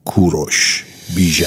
کوروش بیژن.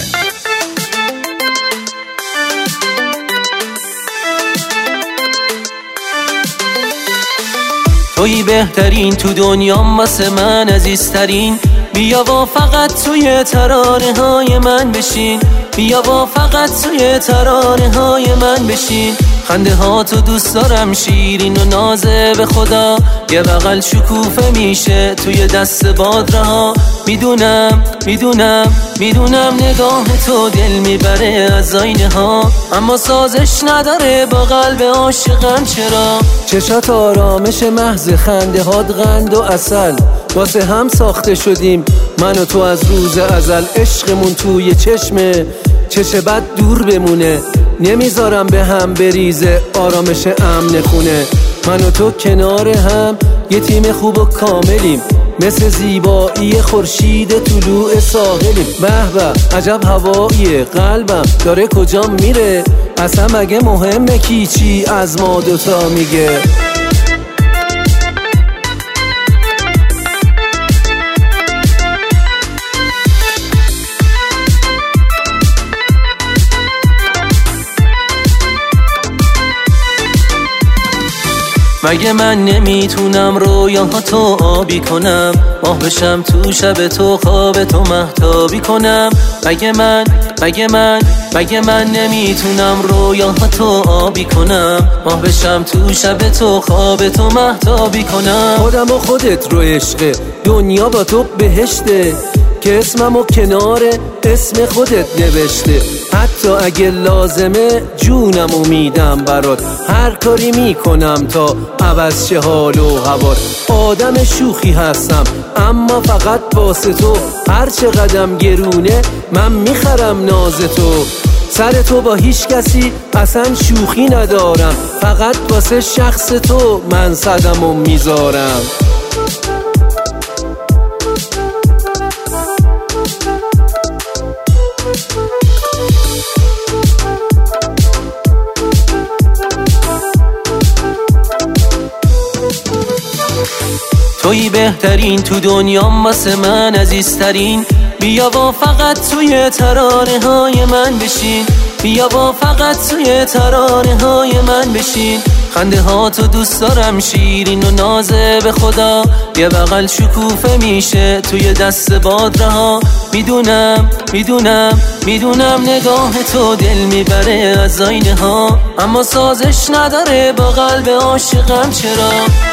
تویی بهترین تو دنیام واسه من عزیزترین، بیا با فقط توی ترانه های من بشین، بیا با فقط توی ترانه های من بشین. خنده ها تو دوست دارم شیرین و نازه به خدا، یه بغل شکوفه میشه توی دست باد رها. میدونم میدونم میدونم نگاه تو دل میبره از آینه ها، اما سازش نداره با قلب عاشقم. چرا؟ چشات آرامش محض، خنده هات قند و عسل، واسه هم ساخته شدیم من و تو از روز ازل. عشقمون توی چشمه، چشه بد دور بمونه، نمیذارم به هم بریزه آرامش امن خونه. من و تو کنار هم یه تیم خوب و کاملیم، مثل زیبایی خورشید طلوع ساحلیم. به به عجب هواییه، قلبم داره کجا میره، اصلا مگه مهمه کی چی از ما دوتا میگه؟ مگه من نمیتونم رویاهاتو آبی کنم، ماه بشم تو شب تو، خواب تو مهتابی کنم؟ مگه من نمیتونم رویاهاتو آبی کنم، ماه بشم تو شب تو، خواب تو مهتابی کنم؟ خودم و خودت رو عشقه، دنیا با تو بهشته، که اسممو کنار اسم خودت نوشته. حتی اگه لازمه جونمو میدم برات، هر کاری میکنم تا عوض شه حال و هوات. آدم شوخی هستم اما فقط واسه تو، هر چه قدم گرونه من میخرم ناز تو. سر تو با هیچ کسی اصلا شوخی ندارم، فقط واسه شخص تو من صدمو میذارم. تویی بهترین تو دنیام واسه من عزیزترین، بیا با فقط توی ترانه های من بشین، بیا با فقط توی ترانه های من بشین. خنده ها تو دوست دارم شیرین و نازه به خدا، یه بغل شکوفه میشه توی دست باد رها. میدونم میدونم میدونم نگاه تو دل میبره از آینه ها، اما سازش نداره با قلب عاشقم. چرا؟